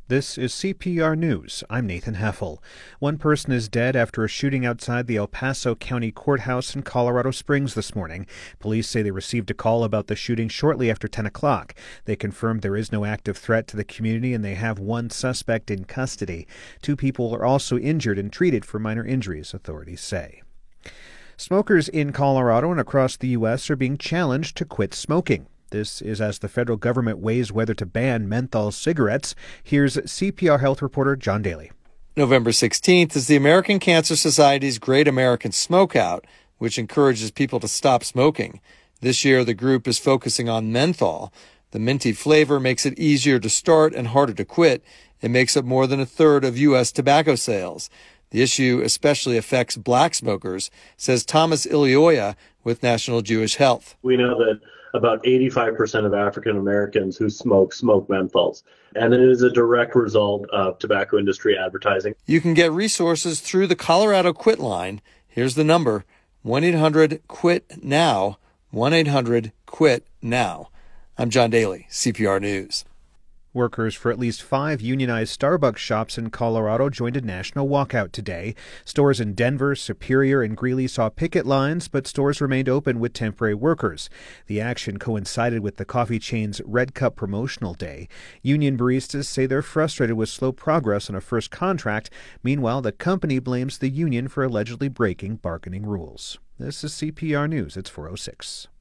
This is CPR News. I'm Nathan Heffel. One person is dead after a shooting outside the El Paso County Courthouse in Colorado Springs this morning. Police say they received a call about the shooting shortly after 10 o'clock. They confirmed there is no active threat to the community and they have one suspect in custody. 2 people are also injured and treated for minor injuries, authorities say. Smokers in Colorado and across the U.S. are being challenged to quit smoking. This is as the federal government weighs whether to ban menthol cigarettes. Here's CPR Health reporter John Daly. November 16th is the American Cancer Society's Great American Smokeout, which encourages people to stop smoking. This year, the group is focusing on menthol. The minty flavor makes it easier to start and harder to quit. It makes up more than a third of U.S. tobacco sales. The issue especially affects black smokers, says Thomas Ilioya with National Jewish Health. We know that about 85% of African Americans who smoke menthols, and it is a direct result of tobacco industry advertising. You can get resources through the Colorado Quit line. Here's the number: 1-800-QUIT-NOW, 1-800-QUIT-NOW. I'm John Daly, CPR News. Workers for at least 5 unionized Starbucks shops in Colorado joined a national walkout today. Stores in Denver, Superior, and Greeley saw picket lines, but stores remained open with temporary workers. The action coincided with the coffee chain's Red Cup promotional day. Union baristas say they're frustrated with slow progress on a first contract. Meanwhile, the company blames the union for allegedly breaking bargaining rules. This is CPR News. It's 4:06.